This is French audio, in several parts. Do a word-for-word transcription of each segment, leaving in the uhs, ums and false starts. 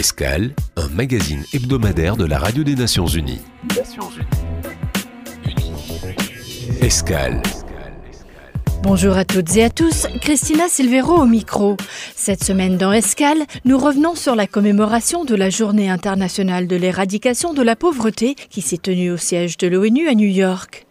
Escale, un magazine hebdomadaire de la Radio des Nations Unies. Nations Unies. Escale. Bonjour à toutes et à tous, Christina Silvero au micro. Cette semaine dans Escale, nous revenons sur la commémoration de la Journée internationale de l'éradication de la pauvreté qui s'est tenue au siège de l'ONU à New York.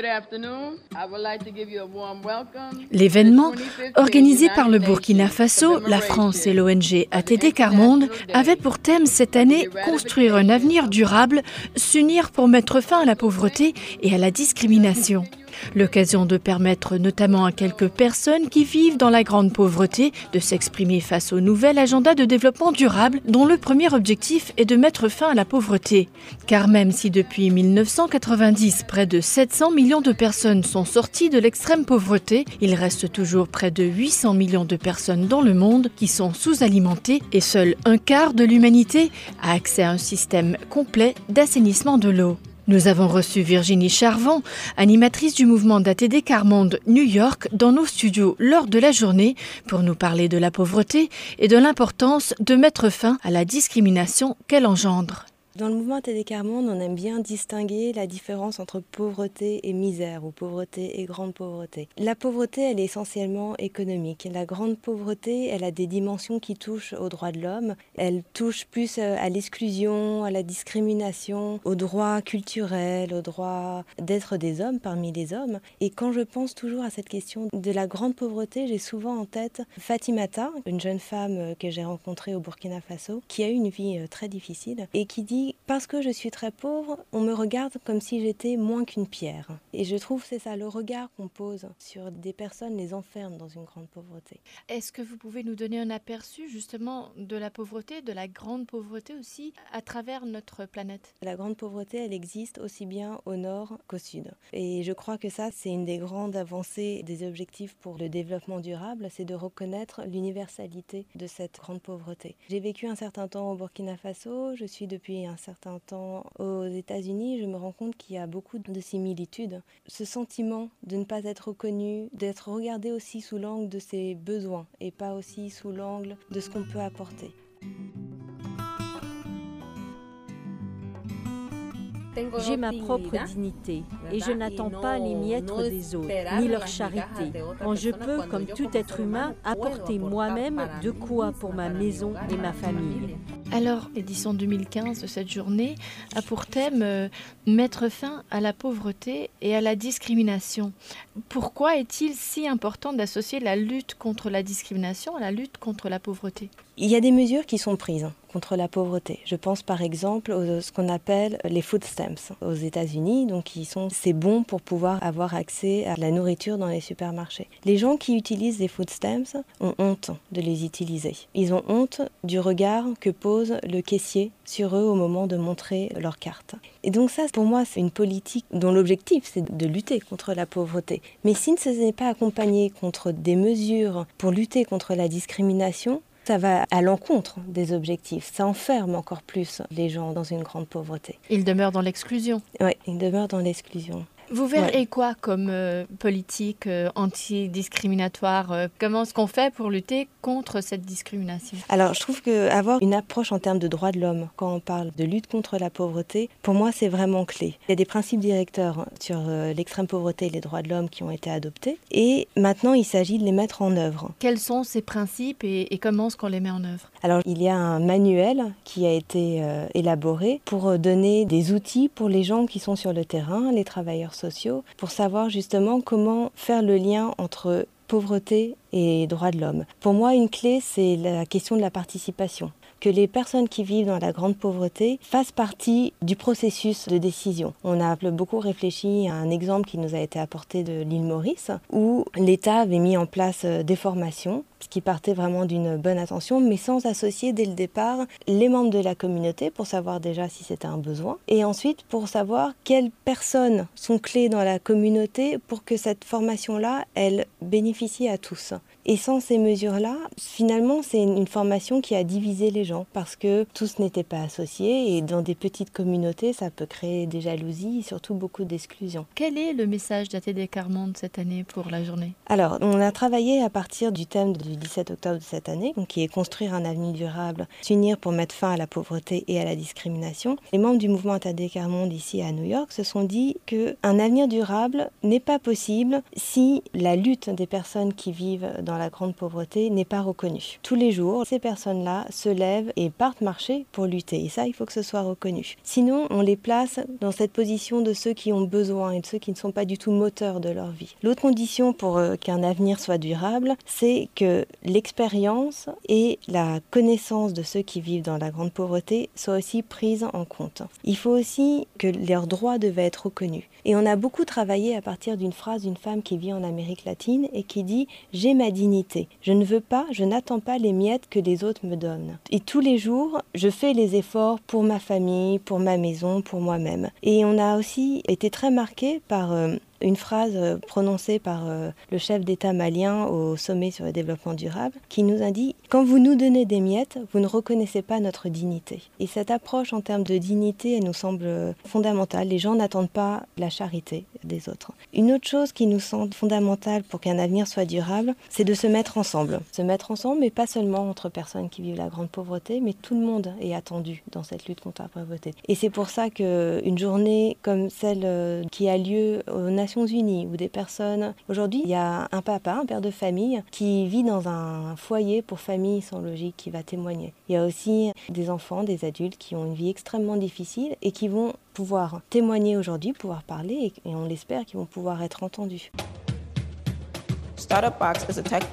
L'événement, organisé par le Burkina Faso, la France et l'O N G A T D Quart Monde, avait pour thème cette année « Construire un avenir durable, s'unir pour mettre fin à la pauvreté et à la discrimination ». L'occasion de permettre notamment à quelques personnes qui vivent dans la grande pauvreté de s'exprimer face au nouvel agenda de développement durable dont le premier objectif est de mettre fin à la pauvreté. Car même si depuis mille neuf cent quatre-vingt-dix, près de sept cents millions de personnes sont sorties de l'extrême pauvreté, il reste toujours près de huit cents millions de personnes dans le monde qui sont sous-alimentées et seul un quart de l'humanité a accès à un système complet d'assainissement de l'eau. Nous avons reçu Virginie Charvon, animatrice du mouvement d'A T D Quart Monde New York, dans nos studios lors de la journée pour nous parler de la pauvreté et de l'importance de mettre fin à la discrimination qu'elle engendre. Dans le mouvement A T D Quart Monde, on aime bien distinguer la différence entre pauvreté et misère, ou pauvreté et grande pauvreté. La pauvreté, elle est essentiellement économique. La grande pauvreté, elle a des dimensions qui touchent aux droits de l'homme. Elle touche plus à l'exclusion, à la discrimination, aux droits culturels, aux droits d'être des hommes parmi les hommes. Et quand je pense toujours à cette question de la grande pauvreté, j'ai souvent en tête Fatimata, une jeune femme que j'ai rencontrée au Burkina Faso, qui a eu une vie très difficile et qui dit « Parce que je suis très pauvre, on me regarde comme si j'étais moins qu'une pierre ». Et je trouve que c'est ça, le regard qu'on pose sur des personnes les enferme dans une grande pauvreté. Est-ce que vous pouvez nous donner un aperçu justement de la pauvreté, de la grande pauvreté aussi, à travers notre planète ? La grande pauvreté, elle existe aussi bien au nord qu'au sud. Et je crois que ça, c'est une des grandes avancées des objectifs pour le développement durable, c'est de reconnaître l'universalité de cette grande pauvreté. J'ai vécu un certain temps au Burkina Faso, je suis depuis un un certain temps aux États-Unis, je me rends compte qu'il y a beaucoup de similitudes. Ce sentiment de ne pas être reconnu, d'être regardé aussi sous l'angle de ses besoins et pas aussi sous l'angle de ce qu'on peut apporter. J'ai ma propre dignité et je n'attends pas les miettes des autres, ni leur charité. Quand je peux, comme tout être humain, apporter moi-même de quoi pour ma maison et ma famille. Alors, l'édition deux mille quinze de cette journée a pour thème euh, « Mettre fin à la pauvreté et à la discrimination ». Pourquoi est-il si important d'associer la lutte contre la discrimination à la lutte contre la pauvreté ? Il y a des mesures qui sont prises contre la pauvreté. Je pense par exemple à ce qu'on appelle les food stamps aux États-Unis, donc qui sont ces bons pour pouvoir avoir accès à la nourriture dans les supermarchés. Les gens qui utilisent les food stamps ont honte de les utiliser. Ils ont honte du regard que pose le caissier sur eux au moment de montrer leur carte. Et donc ça, pour moi, c'est une politique dont l'objectif, c'est de lutter contre la pauvreté. Mais si ce n'est pas accompagné contre des mesures pour lutter contre la discrimination, ça va à l'encontre des objectifs. Ça enferme encore plus les gens dans une grande pauvreté. Ils demeurent dans l'exclusion. Oui, ils demeurent dans l'exclusion. Vous verrez ouais. quoi comme euh, politique euh, anti-discriminatoire euh, Comment est-ce qu'on fait pour lutter contre cette discrimination ? Alors, je trouve qu'avoir une approche en termes de droits de l'homme, quand on parle de lutte contre la pauvreté, pour moi, c'est vraiment clé. Il y a des principes directeurs sur euh, l'extrême pauvreté et les droits de l'homme qui ont été adoptés. Et maintenant, il s'agit de les mettre en œuvre. Quels sont ces principes et, et comment est-ce qu'on les met en œuvre ? Alors, il y a un manuel qui a été euh, élaboré pour donner des outils pour les gens qui sont sur le terrain, les travailleurs sociaux, pour savoir justement comment faire le lien entre pauvreté et droits de l'homme. Pour moi, une clé, c'est la question de la participation. Que les personnes qui vivent dans la grande pauvreté fassent partie du processus de décision. On a beaucoup réfléchi à un exemple qui nous a été apporté de l'île Maurice, où l'État avait mis en place des formations, ce qui partait vraiment d'une bonne intention, mais sans associer dès le départ les membres de la communauté pour savoir déjà si c'était un besoin, et ensuite pour savoir quelles personnes sont clés dans la communauté pour que cette formation-là, elle bénéficie à tous. Et sans ces mesures-là, finalement, c'est une formation qui a divisé les gens parce que tous n'étaient pas associés et dans des petites communautés, ça peut créer des jalousies et surtout beaucoup d'exclusion. Quel est le message d'A T D Quart Monde cette année pour la journée ? Alors, on a travaillé à partir du thème du dix-sept octobre de cette année, donc qui est construire un avenir durable, s'unir pour mettre fin à la pauvreté et à la discrimination. Les membres du mouvement A T D Quart Monde ici à New York se sont dit qu'un avenir durable n'est pas possible si la lutte des personnes qui vivent dans la grande pauvreté n'est pas reconnue. Tous les jours, ces personnes-là se lèvent et partent marcher pour lutter. Et ça, il faut que ce soit reconnu. Sinon, on les place dans cette position de ceux qui ont besoin et de ceux qui ne sont pas du tout moteurs de leur vie. L'autre condition pour euh, qu'un avenir soit durable, c'est que l'expérience et la connaissance de ceux qui vivent dans la grande pauvreté soient aussi prises en compte. Il faut aussi que leurs droits devaient être reconnus. Et on a beaucoup travaillé à partir d'une phrase d'une femme qui vit en Amérique latine et qui dit « J'ai ma dignité. Je ne veux pas, je n'attends pas les miettes que les autres me donnent. Et tous les jours, je fais les efforts pour ma famille, pour ma maison, pour moi-même. » Et on a aussi été très marqués par euh, une phrase prononcée par euh, le chef d'État malien au sommet sur le développement durable qui nous a dit « Quand vous nous donnez des miettes, vous ne reconnaissez pas notre dignité. » Et cette approche en termes de dignité, elle nous semble fondamentale. Les gens n'attendent pas la charité des autres. Une autre chose qui nous semble fondamentale pour qu'un avenir soit durable, c'est de se mettre ensemble. Se mettre ensemble, mais pas seulement entre personnes qui vivent la grande pauvreté, mais tout le monde est attendu dans cette lutte contre la pauvreté. Et c'est pour ça qu'une journée comme celle qui a lieu aux Nations Unies, où des personnes... Aujourd'hui, il y a un papa, un père de famille, qui vit dans un foyer pour familles sans logis, qui va témoigner. Il y a aussi des enfants, des adultes qui ont une vie extrêmement difficile et qui vont pouvoir témoigner aujourd'hui, pouvoir parler, et on l'espère qu'ils vont pouvoir être entendus. Stutterbox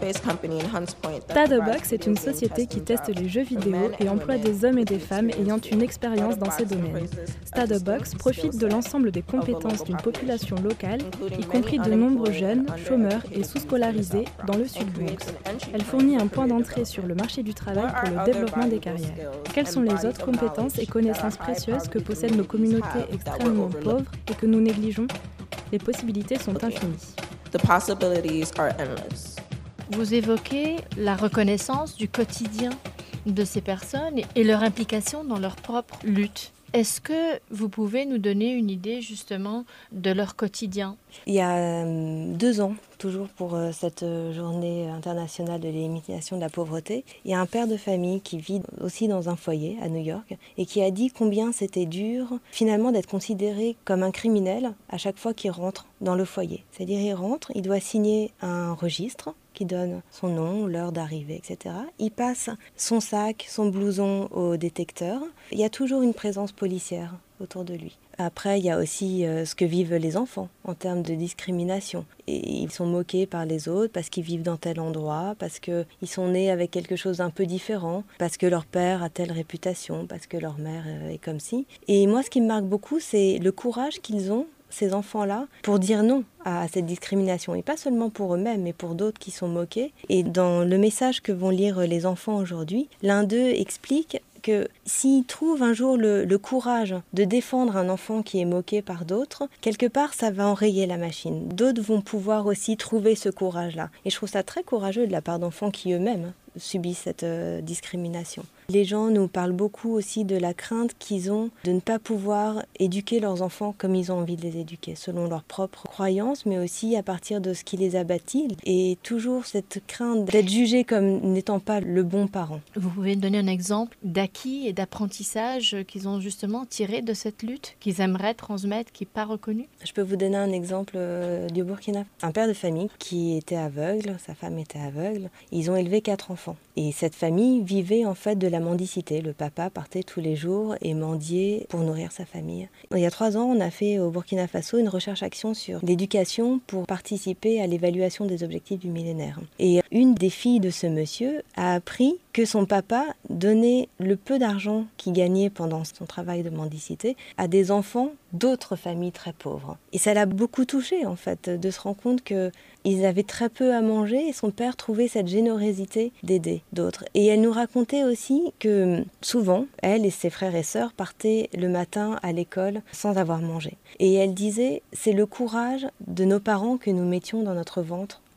est une société qui teste les jeux vidéo et emploie des hommes et des femmes ayant une expérience dans ces domaines. Stutterbox profite de l'ensemble des compétences d'une population locale, y compris de nombreux jeunes, chômeurs et sous-scolarisés dans le Sud-Bronx. Elle fournit un point d'entrée sur le marché du travail pour le développement des carrières. Quelles sont les autres compétences et connaissances précieuses que possèdent nos communautés extrêmement pauvres et que nous négligeons ? Les possibilités sont infinies. The possibilities are endless. Vous évoquez la reconnaissance du quotidien de ces personnes et leur implication dans leur propre lutte. Est-ce que vous pouvez nous donner une idée justement de leur quotidien ? Il y a deux ans, toujours pour cette journée internationale de l'élimination de la pauvreté, il y a un père de famille qui vit aussi dans un foyer à New York et qui a dit combien c'était dur finalement d'être considéré comme un criminel à chaque fois qu'il rentre dans le foyer. C'est-à-dire il rentre, il doit signer un registre qui donne son nom, l'heure d'arrivée, et cetera. Il passe son sac, son blouson au détecteur. Il y a toujours une présence policière autour de lui. Après, il y a aussi euh, ce que vivent les enfants en termes de discrimination. Et ils sont moqués par les autres parce qu'ils vivent dans tel endroit, parce qu'ils sont nés avec quelque chose d'un peu différent, parce que leur père a telle réputation, parce que leur mère euh, est comme ci. Et moi, ce qui me marque beaucoup, c'est le courage qu'ils ont, ces enfants-là, pour dire non à cette discrimination. Et pas seulement pour eux-mêmes, mais pour d'autres qui sont moqués. Et dans le message que vont lire les enfants aujourd'hui, l'un d'eux explique que s'ils trouvent un jour le, le courage de défendre un enfant qui est moqué par d'autres, quelque part ça va enrayer la machine. D'autres vont pouvoir aussi trouver ce courage-là. Et je trouve ça très courageux de la part d'enfants qui eux-mêmes subissent cette euh, discrimination. Les gens nous parlent beaucoup aussi de la crainte qu'ils ont de ne pas pouvoir éduquer leurs enfants comme ils ont envie de les éduquer, selon leurs propres croyances, mais aussi à partir de ce qui les a bâtis. Et toujours cette crainte d'être jugé comme n'étant pas le bon parent. Vous pouvez donner un exemple d'acquis et d'apprentissage qu'ils ont justement tiré de cette lutte, qu'ils aimeraient transmettre, qui n'est pas reconnu ? Je peux vous donner un exemple euh, du Burkina. Un père de famille qui était aveugle, sa femme était aveugle, ils ont élevé quatre enfants. Et cette famille vivait en fait de la mendicité. Le papa partait tous les jours et mendiait pour nourrir sa famille. Il y a trois ans, on a fait au Burkina Faso une recherche-action sur l'éducation pour participer à l'évaluation des objectifs du millénaire. Et une des filles de ce monsieur a appris que son papa donnait le peu d'argent qu'il gagnait pendant son travail de mendicité à des enfants d'autres familles très pauvres. Et ça l'a beaucoup touchée, en fait, de se rendre compte qu'ils avaient très peu à manger et son père trouvait cette générosité d'aider d'autres. Et elle nous racontait aussi que souvent, elle et ses frères et sœurs partaient le matin à l'école sans avoir mangé. Et elle disait, c'est le courage de nos parents que nous mettions dans notre ventre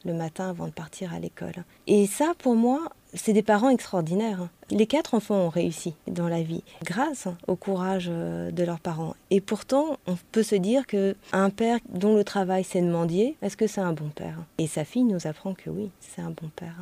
le matin avant de partir à l'école. Et ça, pour moi, c'est des parents extraordinaires. Les quatre enfants ont réussi dans la vie grâce au courage de leurs parents. Et pourtant, on peut se dire qu'un père dont le travail c'est de mendier, est-ce que c'est un bon père? Et sa fille nous apprend que oui, c'est un bon père.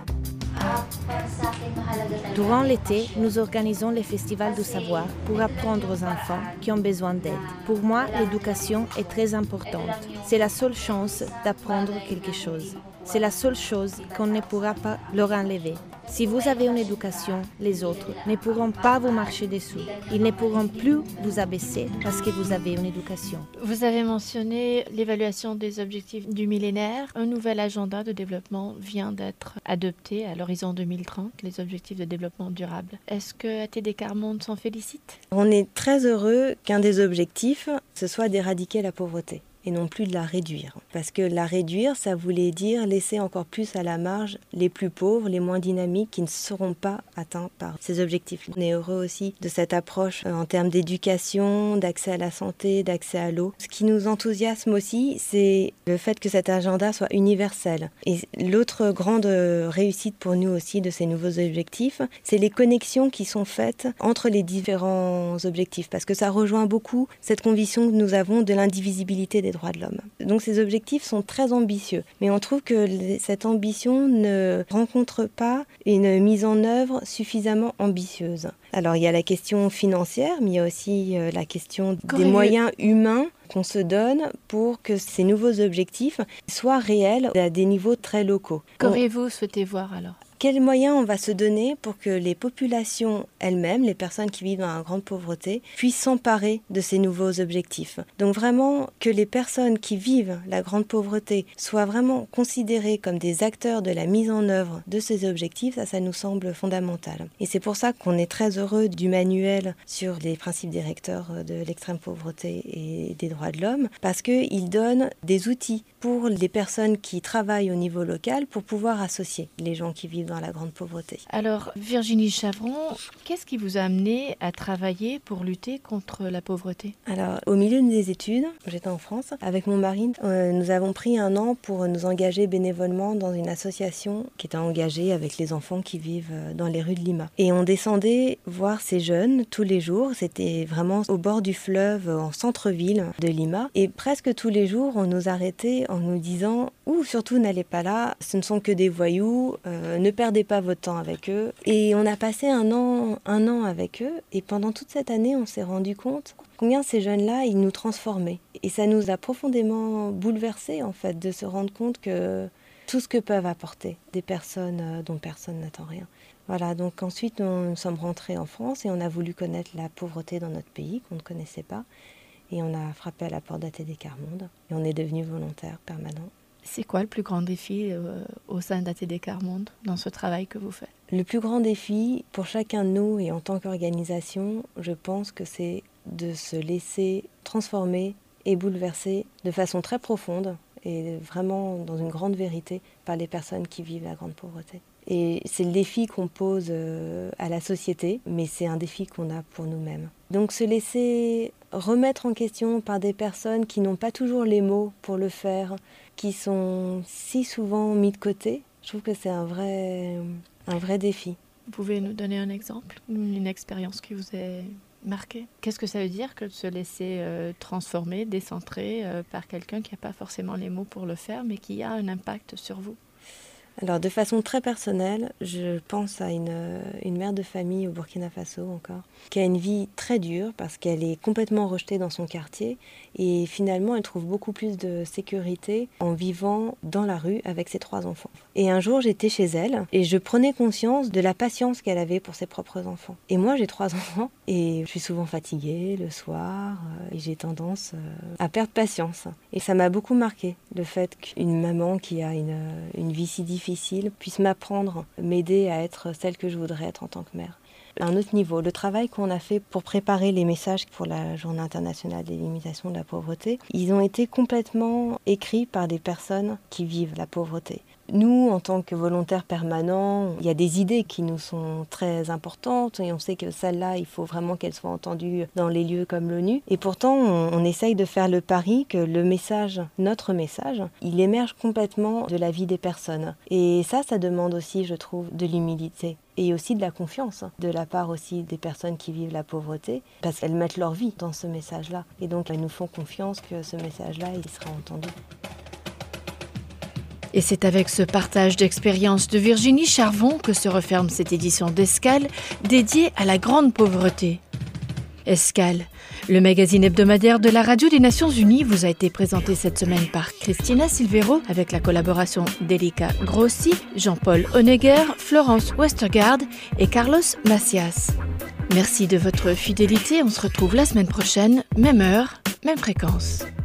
Durant l'été, nous organisons les festivals du savoir pour apprendre aux enfants qui ont besoin d'aide. Pour moi, l'éducation est très importante. C'est la seule chance d'apprendre quelque chose. C'est la seule chose qu'on ne pourra pas leur enlever. Si vous avez une éducation, les autres ne pourront pas vous marcher dessous. Ils ne pourront plus vous abaisser parce que vous avez une éducation. Vous avez mentionné l'évaluation des objectifs du millénaire. Un nouvel agenda de développement vient d'être adopté à l'horizon deux mille trente, les objectifs de développement durable. Est-ce que A T D Quart Monde s'en félicite? On est très heureux qu'un des objectifs, ce soit d'éradiquer la pauvreté et non plus de la réduire. Parce que la réduire, ça voulait dire laisser encore plus à la marge les plus pauvres, les moins dynamiques, qui ne seront pas atteints par ces objectifs. On est heureux aussi de cette approche en termes d'éducation, d'accès à la santé, d'accès à l'eau. Ce qui nous enthousiasme aussi, c'est le fait que cet agenda soit universel. Et l'autre grande réussite pour nous aussi de ces nouveaux objectifs, c'est les connexions qui sont faites entre les différents objectifs. Parce que ça rejoint beaucoup cette conviction que nous avons de l'indivisibilité des droits de l'homme. Donc ces objectifs sont très ambitieux, mais on trouve que cette ambition ne rencontre pas une mise en œuvre suffisamment ambitieuse. Alors il y a la question financière, mais il y a aussi la question des moyens humains qu'on se donne pour que ces nouveaux objectifs soient réels à des niveaux très locaux. Qu'auriez-vous souhaité voir alors ? Quels moyens on va se donner pour que les populations elles-mêmes, les personnes qui vivent dans la grande pauvreté, puissent s'emparer de ces nouveaux objectifs. Donc vraiment que les personnes qui vivent la grande pauvreté soient vraiment considérées comme des acteurs de la mise en œuvre de ces objectifs, ça, ça nous semble fondamental. Et c'est pour ça qu'on est très heureux du manuel sur les principes directeurs de l'extrême pauvreté et des droits de l'homme, parce qu'il donne des outils pour les personnes qui travaillent au niveau local pour pouvoir associer les gens qui vivent dans la grande pauvreté. Alors, Virginie Chavron, qu'est-ce qui vous a amené à travailler pour lutter contre la pauvreté ? Alors, au milieu des études, j'étais en France, avec mon mari, euh, nous avons pris un an pour nous engager bénévolement dans une association qui était engagée avec les enfants qui vivent dans les rues de Lima. Et on descendait voir ces jeunes tous les jours, c'était vraiment au bord du fleuve, en centre-ville de Lima. Et presque tous les jours, on nous arrêtait en nous disant « Ouh, surtout n'allez pas là, ce ne sont que des voyous, euh, ne perdez pas votre temps avec eux ». Et on a passé un an, un an avec eux, et pendant toute cette année, on s'est rendu compte combien ces jeunes-là, ils nous transformaient. Et ça nous a profondément bouleversés, en fait, de se rendre compte que tout ce que peuvent apporter des personnes dont personne n'attend rien. Voilà, donc ensuite, nous sommes rentrés en France et on a voulu connaître la pauvreté dans notre pays, qu'on ne connaissait pas. Et on a frappé à la porte d'A T D Quart Monde et on est devenu volontaire permanent. C'est quoi le plus grand défi euh, au sein d'A T D Quart Monde dans ce travail que vous faites ? Le plus grand défi pour chacun de nous et en tant qu'organisation, je pense que c'est de se laisser transformer et bouleverser de façon très profonde et vraiment dans une grande vérité par les personnes qui vivent la grande pauvreté. Et c'est le défi qu'on pose à la société, mais c'est un défi qu'on a pour nous-mêmes. Donc se laisser remettre en question par des personnes qui n'ont pas toujours les mots pour le faire, qui sont si souvent mis de côté, je trouve que c'est un vrai, un vrai défi. Vous pouvez nous donner un exemple, une expérience qui vous est marquée ? Qu'est-ce que ça veut dire que de se laisser euh, transformer, décentrer euh, par quelqu'un qui n'a pas forcément les mots pour le faire, mais qui a un impact sur vous ? Alors de façon très personnelle, je pense à une, une mère de famille au Burkina Faso encore, qui a une vie très dure parce qu'elle est complètement rejetée dans son quartier et finalement elle trouve beaucoup plus de sécurité en vivant dans la rue avec ses trois enfants. Et un jour j'étais chez elle et je prenais conscience de la patience qu'elle avait pour ses propres enfants. Et moi j'ai trois enfants et je suis souvent fatiguée le soir et j'ai tendance à perdre patience. Et ça m'a beaucoup marqué le fait qu'une maman qui a une, une vie si difficile puisse m'apprendre, m'aider à être celle que je voudrais être en tant que mère. À un autre niveau, le travail qu'on a fait pour préparer les messages pour la Journée internationale d'élimination de la pauvreté, ils ont été complètement écrits par des personnes qui vivent la pauvreté. Nous, en tant que volontaires permanents, il y a des idées qui nous sont très importantes et on sait que celles-là, il faut vraiment qu'elles soient entendues dans les lieux comme l'ONU. Et pourtant, on, on essaye de faire le pari que le message, notre message, il émerge complètement de la vie des personnes. Et ça, ça demande aussi, je trouve, de l'humilité. Et aussi de la confiance, de la part aussi des personnes qui vivent la pauvreté, parce qu'elles mettent leur vie dans ce message-là. Et donc, elles nous font confiance que ce message-là, il sera entendu. Et c'est avec ce partage d'expérience de Virginie Charvon que se referme cette édition d'Escale dédiée à la grande pauvreté. Escale, le magazine hebdomadaire de la Radio des Nations Unies, vous a été présenté cette semaine par Christina Silvero avec la collaboration d'Elika Grossi, Jean-Paul Honegger, Florence Westergaard et Carlos Macias. Merci de votre fidélité, on se retrouve la semaine prochaine, même heure, même fréquence.